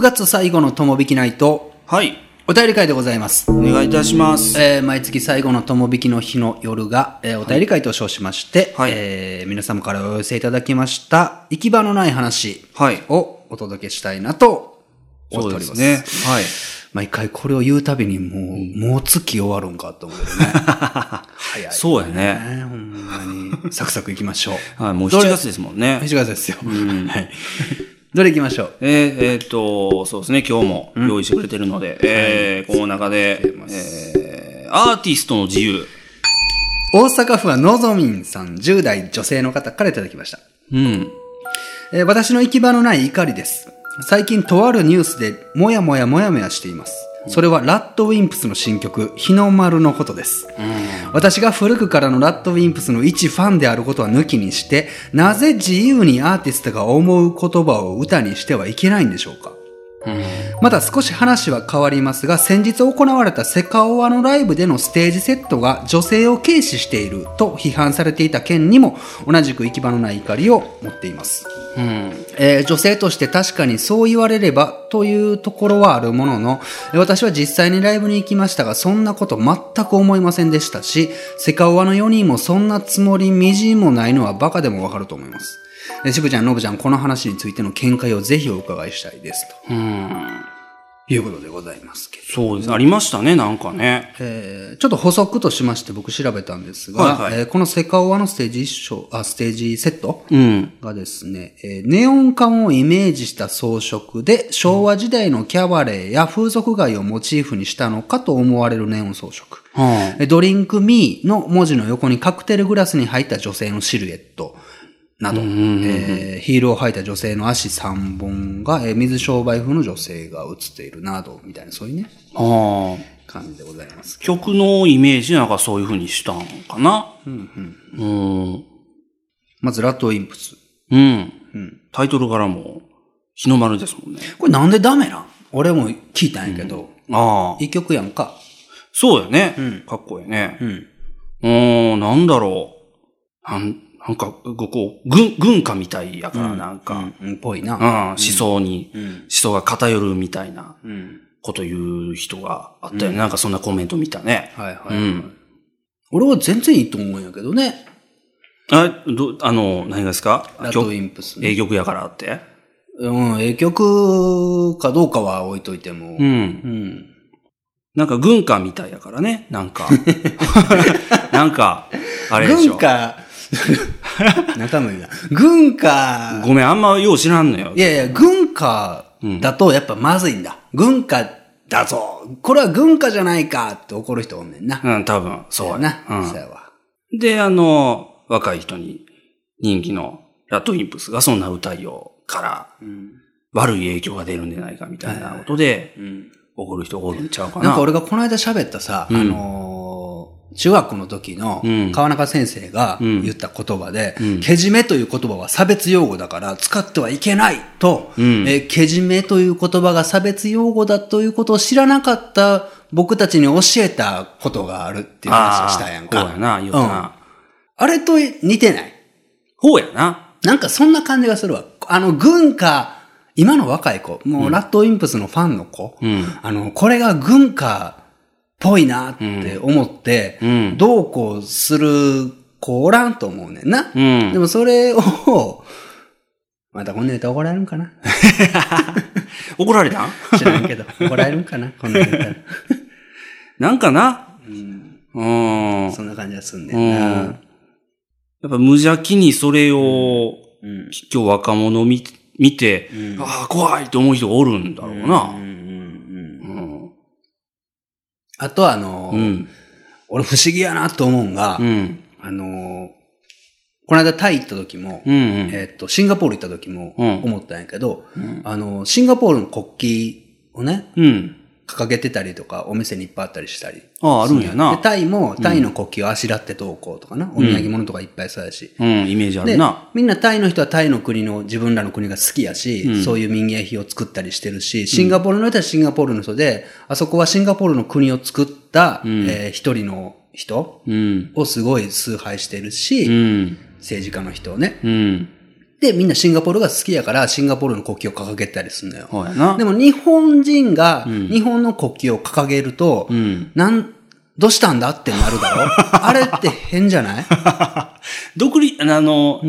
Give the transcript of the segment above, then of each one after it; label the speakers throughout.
Speaker 1: 月最後の友引きナイト。
Speaker 2: はい。
Speaker 1: お便り会でございます。
Speaker 2: お願いいたします。
Speaker 1: 毎月最後の友引きの日の夜が、お便り会と称しまして、
Speaker 2: はい
Speaker 1: 皆様からお寄せいただきました行き場のない話をお届けしたいなと思っております。
Speaker 2: そうですね。はい。
Speaker 1: 毎回これを言うたびにもう月終わるんかと思うけどね。早い。
Speaker 2: そうやね。
Speaker 1: ほんまに。サクサク行きましょう。
Speaker 2: はい、もう7月ですもんね。
Speaker 1: 7月ですよ。はい。どれ行きましょう。
Speaker 2: そうですね、今日も用意してくれてるので、この中で、アーティストの自由。
Speaker 1: 大阪府はのぞみんさん、10代女性の方からいただきました。私の行き場のない怒りです。最近とあるニュースでもやもやしています。それはラッドウィンプスの新曲日の丸のことです。私が古くからのラッドウィンプスの一ファンであることは抜きにして、なぜ自由にアーティストが思う言葉を歌にしてはいけないんでしょうか。また少し話は変わりますが、先日行われたセカオワのライブでのステージセットが女性を軽視していると批判されていた件にも同じく行き場のない怒りを持っています。女性として確かにそう言われればというところはあるものの、私は実際にライブに行きましたが、そんなこと全く思いませんでしたし、セカオワの4人もそんなつもりみじんもないのはバカでもわかると思います。しぶちゃん、のぶちゃん、この話についての見解をぜひお伺いしたいですと。いうことでございますけど。
Speaker 2: そうです。ありましたね、なんかね。
Speaker 1: ちょっと補足としまして僕調べたんですが、このセカオワのステージセットがですね、ネオン管をイメージした装飾で昭和時代のキャバレーや風俗街をモチーフにしたのかと思われるネオン装飾。ドリンクミーの文字の横にカクテルグラスに入った女性のシルエット。など、ヒールを履いた女性の足3本が、水商売風の女性が映っているなど、みたいな、そういうね、感じでございます。
Speaker 2: 曲のイメージなんかそういう風にしたんかな。
Speaker 1: まず、ラッドウィンプス。
Speaker 2: タイトルからも、日の丸ですもんね。
Speaker 1: これなんでダメなん？俺も聞いたんやけど、いい曲やんか。
Speaker 2: そうやね。かっこいいね。なんだろう。なんか、こう、軍歌みたいやから、なんか。
Speaker 1: ぽいな。
Speaker 2: 思想が偏るみたいなこと言う人があったよね。なんかそんなコメント見たね。
Speaker 1: 俺は全然いいと思うんやけどね。
Speaker 2: 何がですか？
Speaker 1: ラッドウィンプス。
Speaker 2: 曲やからって。
Speaker 1: 曲かどうかは置いといても。
Speaker 2: なんか軍歌みたいやからね。なんか。なんか、あれでしょ。
Speaker 1: 軍歌、中身が。軍歌。
Speaker 2: ごめん、あんまよう知らんのよ。
Speaker 1: いやいや、軍歌だとやっぱまずいんだ。軍歌だぞ。これは軍歌じゃないかって怒る人おんねんな。
Speaker 2: 多分、そうや
Speaker 1: な。そうやわ。
Speaker 2: で、若い人に人気のラッドウィンプスがそんな歌いをから、悪い影響が出るんじゃないかみたいなことで、怒る人がおるんちゃうかな。
Speaker 1: なんか俺がこの間喋ったさ、中学の時の川中先生が言った言葉で、けじめという言葉は差別用語だから使ってはいけないと、けじめという言葉が差別用語だということを知らなかった僕たちに教えたことがあるっていう話をしたやんか。
Speaker 2: そうやな、言うな。
Speaker 1: あれと似てない？
Speaker 2: ほうやな。
Speaker 1: なんかそんな感じがするわ。軍歌、今の若い子、もうラッドウィンプスのファンの子、これが軍歌ぽいなって思って、どうこうする子おらんと思うねんな。でもそれを、またこんなネタ怒られるんかな
Speaker 2: 怒られたん？
Speaker 1: 知らんけど、怒られるんかなこんなネタ。
Speaker 2: なんかな
Speaker 1: そんな感じがすんねんな。
Speaker 2: やっぱ無邪気にそれを、今日若者見て、怖いと思う人がおるんだろうな。
Speaker 1: あと俺不思議やなと思うんが、この間タイ行った時も、シンガポール行った時も思ったんやけど、シンガポールの国旗をね、掲げてたりとか、お店にいっぱいあったりしたり。
Speaker 2: あるんやな。
Speaker 1: で、タイも、タイの国旗をあしらってどうこうとかな、お土産物とかいっぱいそうやし。
Speaker 2: イメージあるな。
Speaker 1: みんなタイの人はタイの国の、自分らの国が好きやし、そういう民芸品を作ったりしてるし、シンガポールの人はシンガポールの人で、あそこはシンガポールの国を作った、一人の人をすごい崇拝してるし、政治家の人をね。 で、みんなシンガポールが好きやから、シンガポールの国旗を掲げたりするのよ。
Speaker 2: そうやな。
Speaker 1: でも日本人が日本の国旗を掲げると、どうしたんだってなるだろあれって変じゃない
Speaker 2: 独立、日本、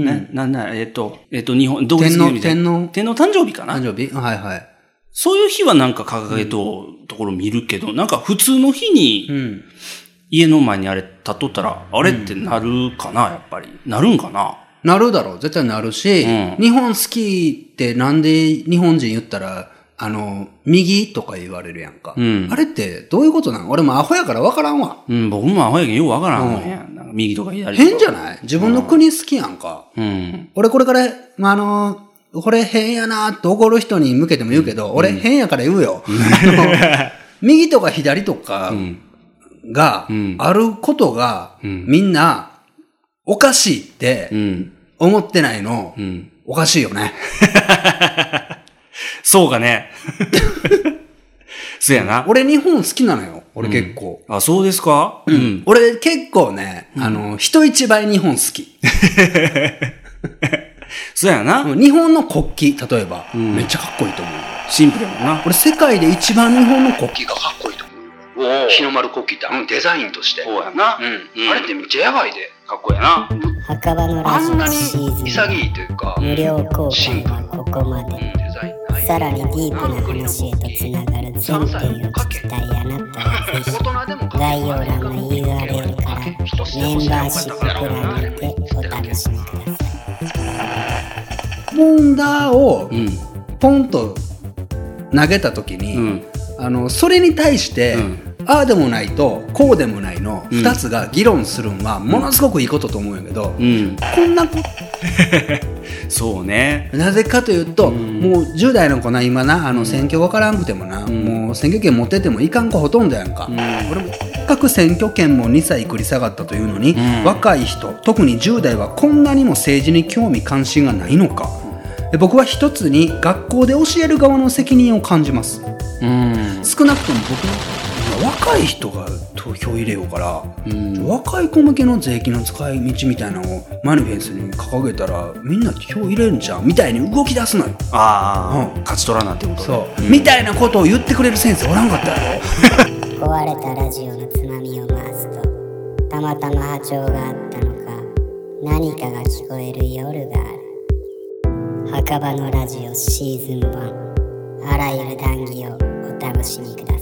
Speaker 2: 独立記念日
Speaker 1: 天皇
Speaker 2: 誕生日かな
Speaker 1: 誕生日はいはい。
Speaker 2: そういう日はなんか掲げとところ見るけど、なんか普通の日に、家の前にあれ立っとったら、あれってなるかな、やっぱり。なるんかな
Speaker 1: なるだろう。絶対なるし、日本好きってなんで日本人言ったら、右とか言われるやんか。あれってどういうことなの？俺もアホやから分からんわ。
Speaker 2: 僕もアホやけんよう分からんのや。なんか右とか左とか。
Speaker 1: 変じゃない自分の国好きやんか。俺これから、これ変やなって怒る人に向けても言うけど、俺変やから言うよ。右とか左とかがあることがみんなおかしいって思ってないの、おかしいよね。
Speaker 2: そうかね。そうやな。
Speaker 1: 俺日本好きなのよ。俺結構。
Speaker 2: あ、そうですか？
Speaker 1: 俺結構ね、人一倍日本好き。
Speaker 2: そうやな。
Speaker 1: 日本の国旗、例えば、めっちゃかっこいいと思う。
Speaker 2: シンプルやもんな。
Speaker 1: 俺世界で一番日本の国旗がかっこいいと思う。日の丸国旗ってデザインとして。
Speaker 2: そうやな。あ
Speaker 1: れってめっちゃやばいで。
Speaker 2: かっこいいな。
Speaker 3: 墓場のラジオシーズン
Speaker 1: 潔いというか、
Speaker 3: 無料公開はここまで。さらにディープな話へとつながる全編を聞きたいあなたはぜひ概要欄の URL からメンバーシッププランにてお楽しみください。
Speaker 1: モンダーをポンと投げた時に、それに対して、ああでもないとこうでもないの2つが議論するんはものすごくいいことと思うんやけど、こんなこと
Speaker 2: そうね。
Speaker 1: なぜかというと、もう10代の子な今な選挙分からんくてもな、もう選挙権持っててもいかん子ほとんどやんか。俺も各選挙権も2歳繰り下がったというのに、若い人特に10代はこんなにも政治に興味関心がないのか。僕は一つに学校で教える側の責任を感じます。少なくとも僕若い人が投票入れようから、若い子向けの税金の使い道みたいなのをマニフェストに掲げたらみんな票入れるんじゃんみたいに動き出すのよ。
Speaker 2: 勝ち取らなってこと
Speaker 1: そう、みたいなことを言ってくれる先生おらんかったやろ。
Speaker 3: 壊れたラジオのつまみを回すとたまたま波長があったのか何かが聞こえる夜がある。墓場のラジオシーズン1、あらゆる談義をお楽しみください。